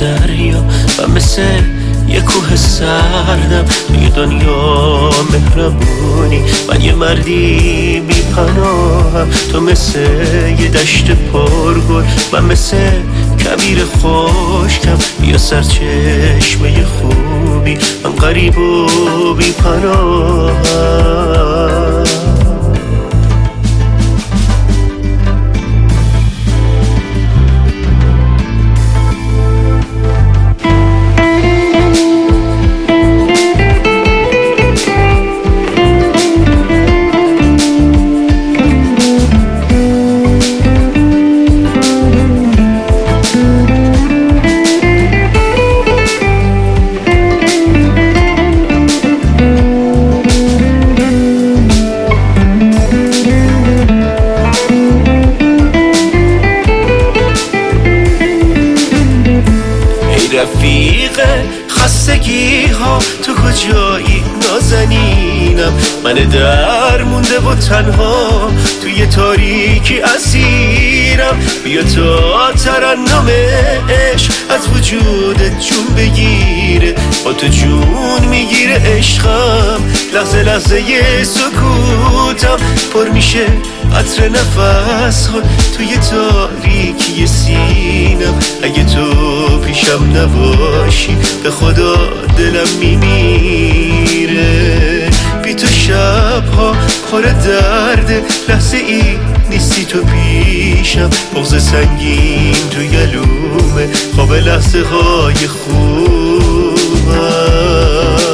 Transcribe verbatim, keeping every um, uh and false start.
دریا من مثل یه کوه سردم توی دنیا مهربونی من یه مردی بی پناهم تو مثل یه دشت پرگل من مثل کویر خشکم یا سرچشمه خوبی من غریب و بی پناهم رفیق خستگی ها تو کجایی نازنینم من در مونده و تنها توی تاریکی اسیرم بیا تا ترنم عشق از وجودت جون بگیره با تو جون میگیره عشقم لحظه لحظه یه سکوتم پر میشه عطر نفس ها توی تاریکی سینم اگه تو پیشم نباشی به خدا دلم میمیره بی تو شبها پر درده لحظه ای نیستی تو پیشم بغض سنگین تو گلومه خواب لحظه های خوبم